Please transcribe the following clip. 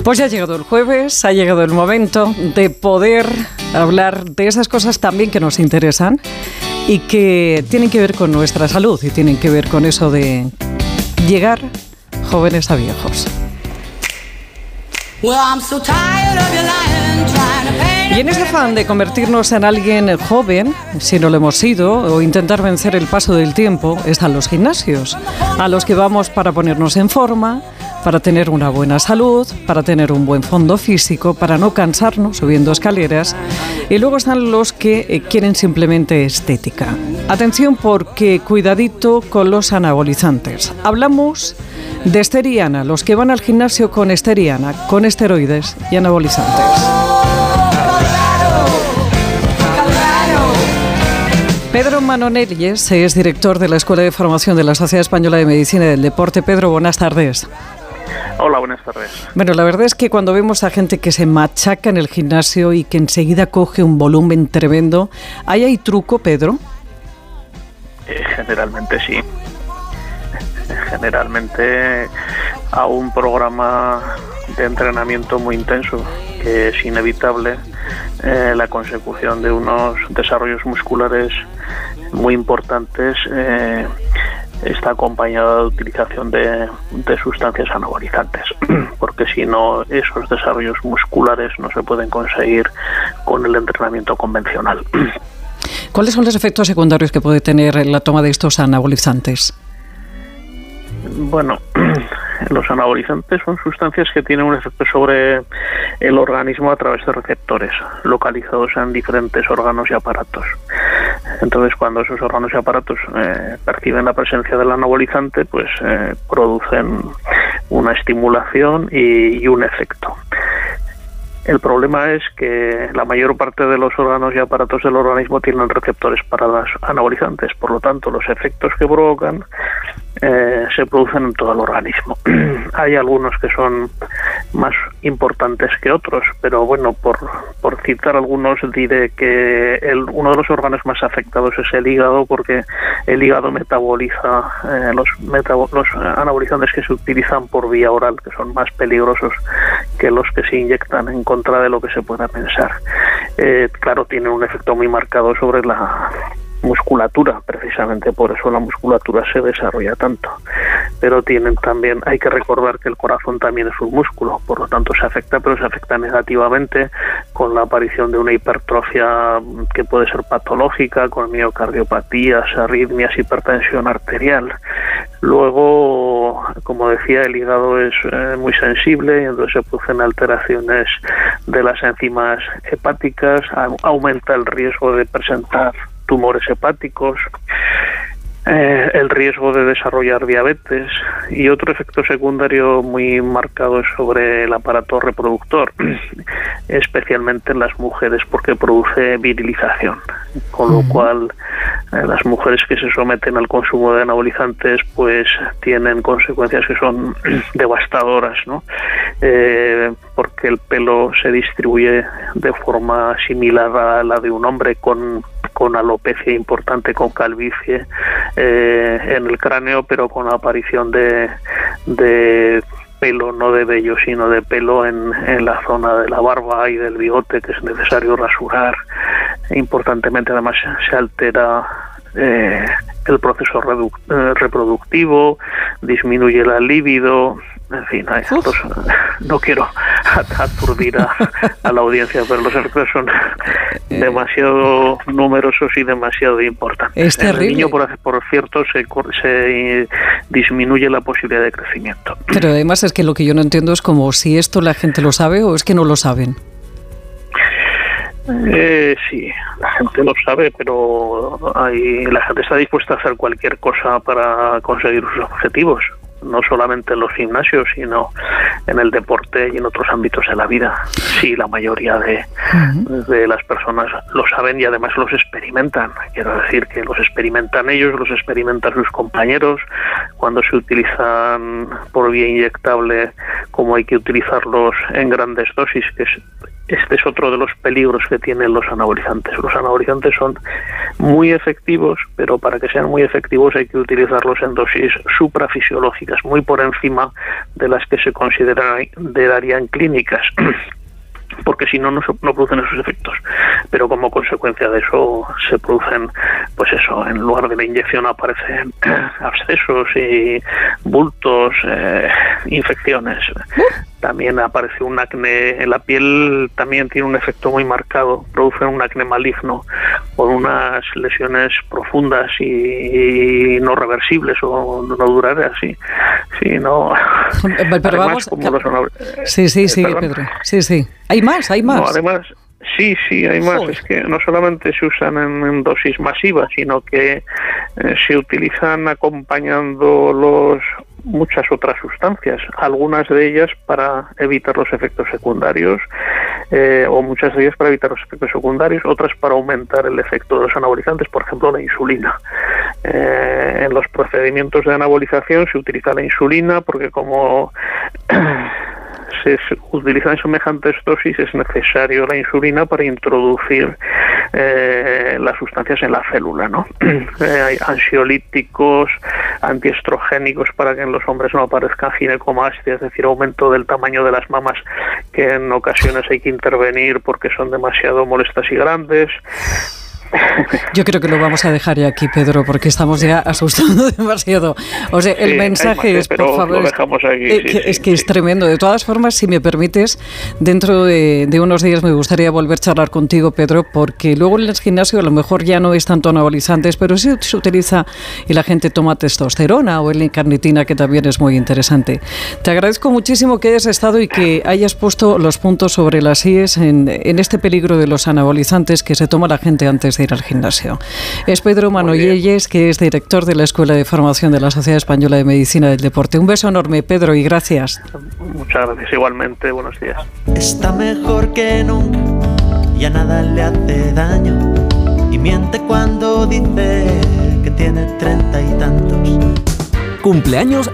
Pues ya ha llegado el jueves, ha llegado el momento de poder hablar de esas cosas también que nos interesan y que tienen que ver con nuestra salud y tienen que ver con eso de llegar jóvenes a viejos. Y en ese afán de convertirnos en alguien joven, si no lo hemos sido, o intentar vencer el paso del tiempo, están los gimnasios, a los que vamos para ponernos en forma, para tener una buena salud, para tener un buen fondo físico, para no cansarnos subiendo escaleras. Y luego están los que quieren simplemente estética. Atención, porque cuidadito con los anabolizantes. Hablamos de Estheriana, los que van al gimnasio con Estheriana, con esteroides y anabolizantes. Pedro Manonelles es director de la Escuela de Formación de la Sociedad Española de Medicina y del Deporte. Pedro, buenas tardes. Hola, buenas tardes. Bueno, la verdad es que cuando vemos a gente que se machaca en el gimnasio y que enseguida coge un volumen tremendo, ¿ahí hay truco, Pedro? Generalmente sí. Generalmente a un programa de entrenamiento muy intenso, que es inevitable la consecución de unos desarrollos musculares muy importantes, está acompañada de utilización de sustancias anabolizantes, porque si no, esos desarrollos musculares no se pueden conseguir con el entrenamiento convencional. ¿Cuáles son los efectos secundarios que puede tener la toma de estos anabolizantes? Bueno, los anabolizantes son sustancias que tienen un efecto sobre el organismo a través de receptores localizados en diferentes órganos y aparatos. Entonces, cuando esos órganos y aparatos perciben la presencia del anabolizante, pues producen una estimulación y un efecto. El problema es que la mayor parte de los órganos y aparatos del organismo tienen receptores para los anabolizantes, por lo tanto, los efectos que provocan se producen en todo el organismo. Hay algunos que son más importantes que otros, pero bueno, por citar algunos, diré que uno de los órganos más afectados es el hígado, porque el hígado metaboliza los anabolizantes que se utilizan por vía oral, que son más peligrosos que los que se inyectan, en contra de lo que se pueda pensar. Claro, tiene un efecto muy marcado sobre la musculatura, precisamente por eso la musculatura se desarrolla tanto, pero también hay que recordar que el corazón también es un músculo, por lo tanto se afecta, pero se afecta negativamente con la aparición de una hipertrofia que puede ser patológica, con miocardiopatías, arritmias, hipertensión arterial. Luego, como decía, el hígado es muy sensible y entonces se producen alteraciones de las enzimas hepáticas, aumenta el riesgo de presentar tumores hepáticos, el riesgo de desarrollar diabetes, y otro efecto secundario muy marcado es sobre el aparato reproductor, especialmente en las mujeres, porque produce virilización, con lo cual las mujeres que se someten al consumo de anabolizantes pues tienen consecuencias que son devastadoras, ¿no? Porque el pelo se distribuye de forma similar a la de un hombre, con alopecia importante, con calvicie en el cráneo, pero con la aparición de pelo, no de vello, sino de pelo en la zona de la barba y del bigote, que es necesario rasurar. Importantemente, además, se altera el proceso reproductivo, disminuye la libido. En fin, no quiero aturdir a la audiencia, pero los efectos son demasiado numerosos y demasiado importantes. Es terrible. En el niño, por cierto, se disminuye la posibilidad de crecimiento. Pero además es que lo que yo no entiendo es como si esto la gente lo sabe o es que no lo saben. Sí, la gente lo sabe, pero la gente está dispuesta a hacer cualquier cosa para conseguir sus objetivos. No solamente en los gimnasios, sino en el deporte y en otros ámbitos de la vida. Sí, la mayoría de las personas lo saben y además los experimentan. Quiero decir que los experimentan ellos, los experimentan sus compañeros. Cuando se utilizan por vía inyectable, como hay que utilizarlos en grandes dosis, este es otro de los peligros que tienen los anabolizantes. Los anabolizantes son muy efectivos, pero para que sean muy efectivos hay que utilizarlos en dosis suprafisiológicas, consecuencias muy por encima de las que se considerarían clínicas, porque si no, no producen esos efectos. Pero como consecuencia de eso se producen, pues eso, en lugar de la inyección aparecen abscesos y bultos, infecciones. También aparece un acné en la piel, también tiene un efecto muy marcado, produce un acné maligno con unas lesiones profundas y no reversibles o no duraderas, sí, no. Pero además, vamos, sí, Pedro, sí. Hay más. No, además, sí, hay más. Joder. Es que no solamente se usan en dosis masivas, sino que se utilizan acompañando muchas otras sustancias, algunas de ellas para evitar los efectos secundarios, o muchas de ellas para evitar los efectos secundarios, otras para aumentar el efecto de los anabolizantes, por ejemplo la insulina. En los procedimientos de anabolización se utiliza la insulina porque como se utilizan semejantes dosis, es necesario la insulina para introducir las sustancias en la célula, ¿no? Hay ansiolíticos, antiestrogénicos para que en los hombres no aparezcan ginecomastia, es decir, aumento del tamaño de las mamas, que en ocasiones hay que intervenir porque son demasiado molestas y grandes. Yo creo que lo vamos a dejar ya aquí, Pedro, porque estamos ya asustando demasiado. O sea, el mensaje es, por favor, es que es tremendo. De todas formas, si me permites, dentro de unos días me gustaría volver a charlar contigo, Pedro, porque luego en el gimnasio a lo mejor ya no es tanto anabolizantes, pero sí se utiliza y la gente toma testosterona o L-carnitina, que también es muy interesante. Te agradezco muchísimo que hayas estado y que hayas puesto los puntos sobre las íes en este peligro de los anabolizantes que se toma la gente antes de ir al gimnasio. Es Pedro Manoyelles, que es director de la Escuela de Formación de la Sociedad Española de Medicina del Deporte. Un beso enorme, Pedro, y gracias. Muchas gracias, igualmente. Buenos días. Está mejor que nunca, ya nada le hace daño, y miente cuando dice que tiene 30 y tantos. Cumpleaños